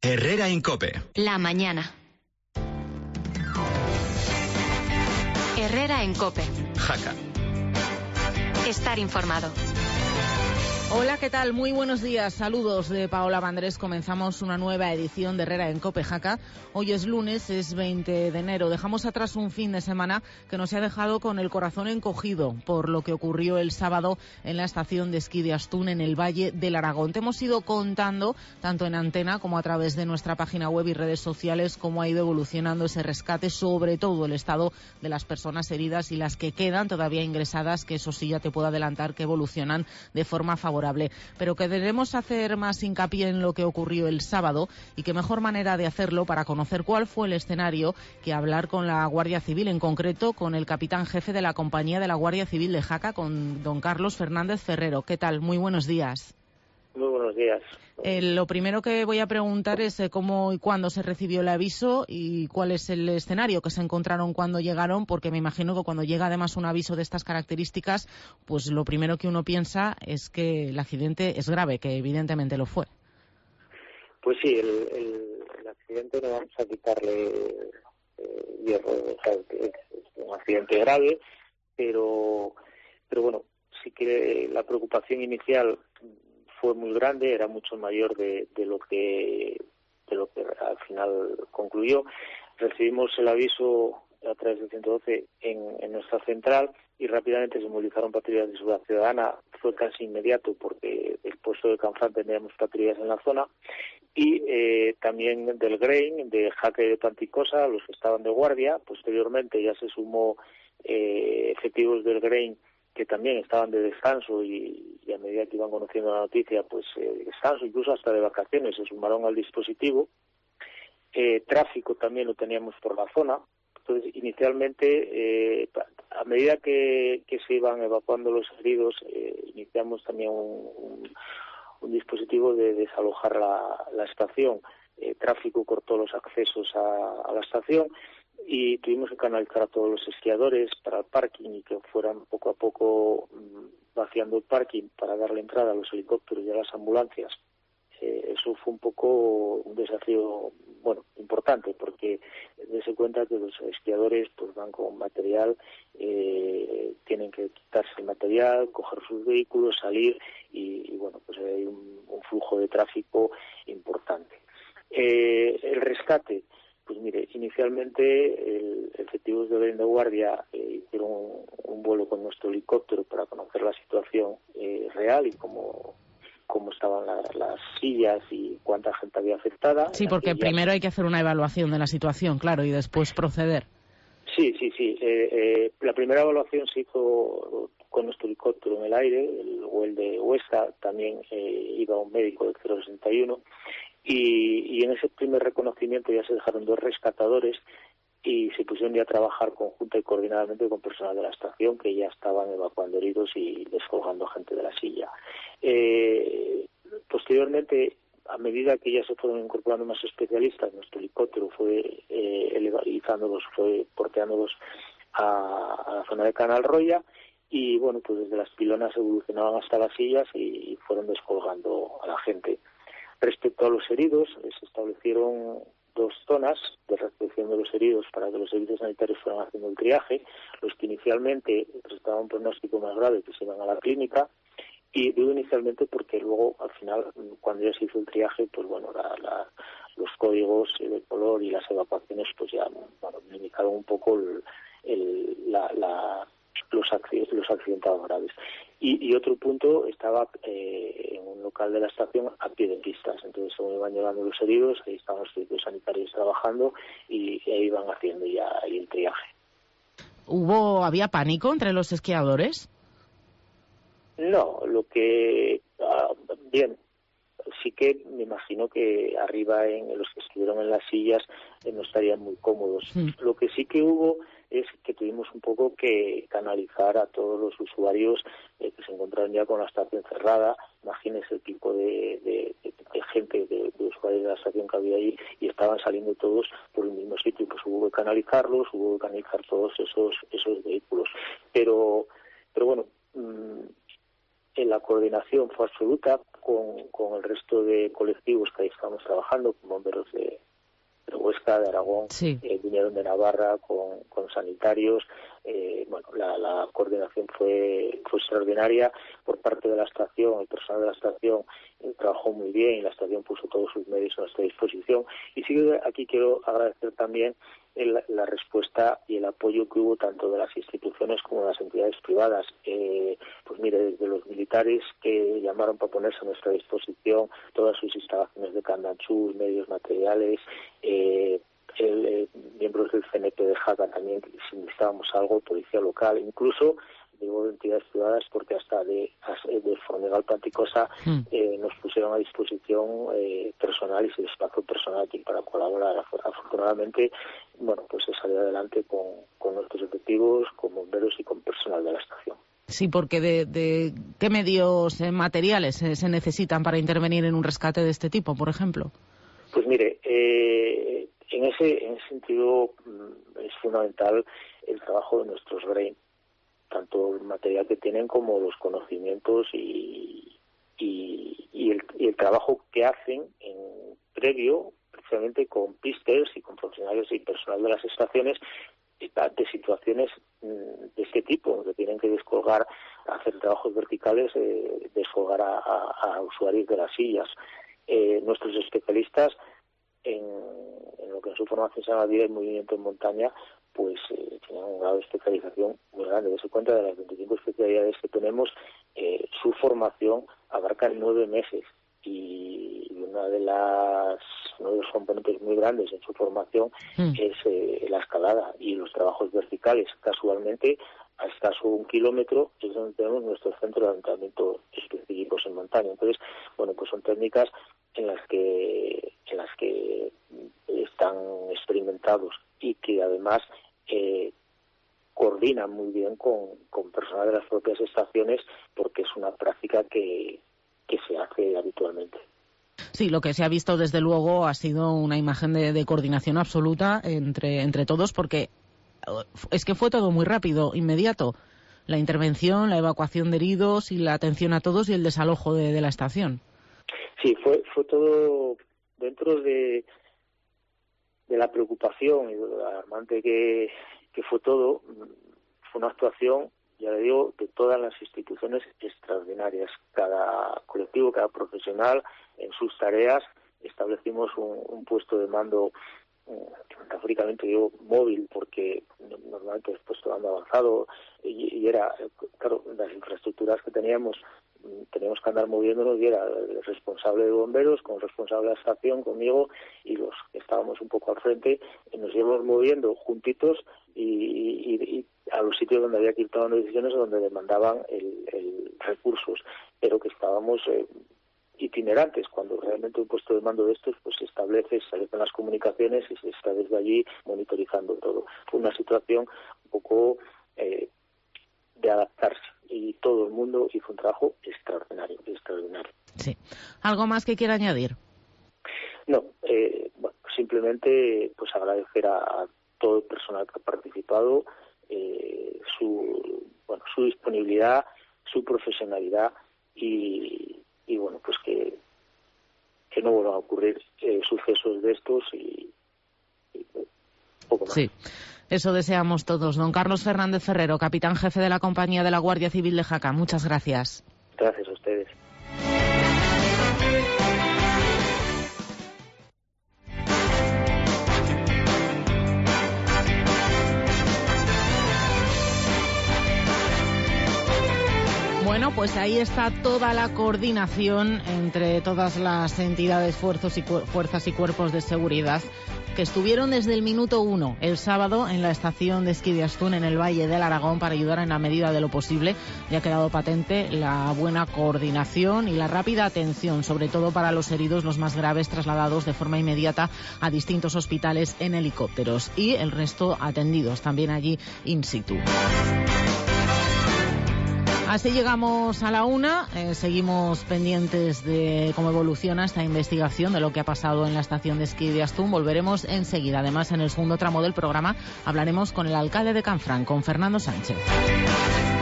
Herrera en COPE. La mañana. Herrera en COPE. Jaca. Estar informado. Hola, ¿qué tal? Muy buenos días. Saludos de Paola Vandrés. Comenzamos una nueva edición de Herrera en COPE Jaca. Hoy es lunes, es 20 de enero. Dejamos atrás un fin de semana que nos ha dejado con el corazón encogido por lo que ocurrió el sábado en la estación de esquí de Astún, en el Valle del Aragón. Te hemos ido contando, tanto en antena como a través de nuestra página web y redes sociales, cómo ha ido evolucionando ese rescate, sobre todo el estado de las personas heridas y las que quedan todavía ingresadas, que eso sí ya te puedo adelantar que evolucionan de forma favorable. Pero que debemos hacer más hincapié en lo que ocurrió el sábado, y qué mejor manera de hacerlo para conocer cuál fue el escenario que hablar con la Guardia Civil, en concreto con el capitán jefe de la compañía de la Guardia Civil de Jaca, con don Carlos Fernández Ferrero. ¿Qué tal? Muy buenos días. Muy buenos días. Lo primero que voy a preguntar es cómo y cuándo se recibió el aviso y cuál es el escenario que se encontraron cuando llegaron, porque me imagino que cuando llega además un aviso de estas características, pues lo primero que uno piensa es que el accidente es grave, que evidentemente lo fue. Pues sí, el accidente no vamos a quitarle hierro, o sea, es un accidente grave, pero bueno, sí que la preocupación inicial fue muy grande, era mucho mayor de lo que al final concluyó. Recibimos el aviso a través del 112 en nuestra central y rápidamente se movilizaron patrullas de seguridad ciudadana. Fue casi inmediato porque el puesto de Canfranc teníamos patrullas en la zona, y también del Grain, de Jaca y de Panticosa, los que estaban de guardia. Posteriormente ya se sumó efectivos del Grain que también estaban de descanso, y a medida que iban conociendo la noticia, pues descanso, incluso hasta de vacaciones, se sumaron al dispositivo. Tráfico también lo teníamos por la zona. Entonces, inicialmente, a medida que se iban evacuando los heridos, iniciamos también un dispositivo de desalojar la estación. Tráfico cortó los accesos a la estación, y tuvimos que canalizar a todos los esquiadores para el parking y que fueran poco a poco vaciando el parking para darle entrada a los helicópteros y a las ambulancias. Eso fue un poco un desafío, bueno, importante, porque dése cuenta que los esquiadores pues van con material, tienen que quitarse el material, coger sus vehículos, salir, y bueno, pues hay un flujo de tráfico importante. El rescate, pues mire, inicialmente efectivos de Grain de guardia hicieron un vuelo con nuestro helicóptero para conocer la situación real y cómo estaban las sillas y cuánta gente había afectada. Sí, porque primero hay que hacer una evaluación de la situación, claro, y después proceder. Sí. La primera evaluación se hizo con nuestro helicóptero en el aire, el de Huesca, también iba un médico del 061, y en ese primer reconocimiento ya se dejaron 2 rescatadores y se pusieron ya a trabajar conjunta y coordinadamente con personal de la estación, que ya estaban evacuando heridos y descolgando gente de la silla. Posteriormente, a medida que ya se fueron incorporando más especialistas, nuestro helicóptero fue fue porteándolos a la zona de Canal Roya, y bueno, pues desde las pilonas evolucionaban hasta las sillas y fueron descolgando a la gente. Respecto a los heridos, se establecieron 2 zonas de recepción de los heridos para que los servicios sanitarios fueran haciendo el triaje. Los que inicialmente presentaban un pronóstico más grave, que se iban a la clínica. Y digo inicialmente porque luego, al final, cuando ya se hizo el triaje, pues bueno, los códigos de color y las evacuaciones pues ya limitaron un poco los accidentados graves. Y otro punto estaba en un local de la estación a pie de pistas. Entonces, según iban llegando los heridos, ahí estaban los servicios sanitarios trabajando y ahí iban haciendo ya el triaje. ¿Había pánico entre los esquiadores? No, bien, sí que me imagino que arriba en los que estuvieron en las sillas no estarían muy cómodos. Lo que sí que hubo es que tuvimos un poco que canalizar a todos los usuarios que se encontraron ya con la estación cerrada. Imagínense el tipo de gente, de usuarios de la estación que había ahí, y estaban saliendo todos por el mismo sitio. Pues hubo que canalizarlos, hubo que canalizar todos esos vehículos. Pero bueno, la coordinación fue absoluta. con el resto de colectivos que ahí estamos trabajando, con bomberos de Huesca, de Aragón, sí. Vinieron de Navarra con sanitarios. La coordinación fue extraordinaria por parte de la estación. El personal de la estación trabajó muy bien y la estación puso todos sus medios a nuestra disposición. Y sí, aquí quiero agradecer también la respuesta y el apoyo que hubo tanto de las instituciones como de las entidades privadas. Pues mire, desde los militares que llamaron para ponerse a nuestra disposición todas sus instalaciones de Candanchú, medios materiales, miembros del CNP de Jaca también, si necesitábamos algo, policía local, incluso digo de entidades privadas porque hasta de Formigal Panticosa nos pusieron a disposición personal y se desplazó personal aquí para colaborar. Afortunadamente, pues se salió adelante con nuestros efectivos, con bomberos y con personal de la estación. Sí, porque de ¿qué medios materiales se necesitan para intervenir en un rescate de este tipo, por ejemplo? Pues mire, en ese sentido es fundamental el trabajo de nuestros BRAIN, tanto el material que tienen como los conocimientos y el trabajo que hacen previo, precisamente con pisters y con profesionales y personal de las estaciones, de situaciones de este tipo, que tienen que descolgar, hacer trabajos verticales, descolgar a usuarios de las sillas. Nuestros especialistas en lo que en su formación se llama vida y movimiento en montaña, pues tienen un grado de especialización muy grande. Dese cuenta, de las 25 especialidades que tenemos, su formación abarca 9 meses y uno de los componentes muy grandes en su formación es la escalada y los trabajos verticales. Casualmente, a escaso 1 kilómetro es donde tenemos nuestro centro de adiestramiento específicos en montaña. Entonces, pues son técnicas en las que están experimentados y que además coordinan muy bien con personal de las propias estaciones, porque es una práctica que se hace habitualmente. Sí, lo que se ha visto desde luego ha sido una imagen de coordinación absoluta entre todos, porque es que fue todo muy rápido, inmediato. La intervención, la evacuación de heridos y la atención a todos y el desalojo de la estación. Sí, fue todo dentro de la preocupación y de lo alarmante que fue todo. Fue una actuación, ya le digo, de todas las instituciones extraordinarias. Cada colectivo, cada profesional en sus tareas. Establecimos un puesto de mando, metafóricamente digo móvil, porque normalmente es puesto de mando avanzado y era, claro, las infraestructuras que teníamos que andar moviéndonos, y era el responsable de bomberos con el responsable de la estación, conmigo, y los que estábamos un poco al frente, y nos íbamos moviendo juntitos y a los sitios donde había que ir tomando decisiones o donde demandaban el recursos, pero que estábamos itinerantes. Cuando realmente un puesto de mando de estos pues se establece, se establecen las comunicaciones y se está desde allí monitorizando todo. Fue una situación un poco de adaptarse, y todo el mundo hizo un trabajo extraordinario. Sí. ¿Algo más que quiera añadir? No, simplemente pues agradecer a todo el personal que ha participado, su disponibilidad, su profesionalidad y pues que no vuelvan a ocurrir sucesos de estos y poco más. Sí. Eso deseamos todos. Don Carlos Fernández Ferrero, capitán jefe de la Compañía de la Guardia Civil de Jaca. Muchas gracias. Gracias a ustedes. Bueno, pues ahí está toda la coordinación entre todas las entidades, fuerzas y cuerpos de seguridad que estuvieron desde el minuto 1 el sábado en la estación de esquí de Astún, en el Valle del Aragón, para ayudar en la medida de lo posible. Ya ha quedado patente la buena coordinación y la rápida atención, sobre todo para los heridos, los más graves, trasladados de forma inmediata a distintos hospitales en helicópteros, y el resto atendidos también allí in situ. Así llegamos a la 1. Seguimos pendientes de cómo evoluciona esta investigación de lo que ha pasado en la estación de esquí de Astún. Volveremos enseguida. Además, en el segundo tramo del programa hablaremos con el alcalde de Canfranc, con Fernando Sánchez.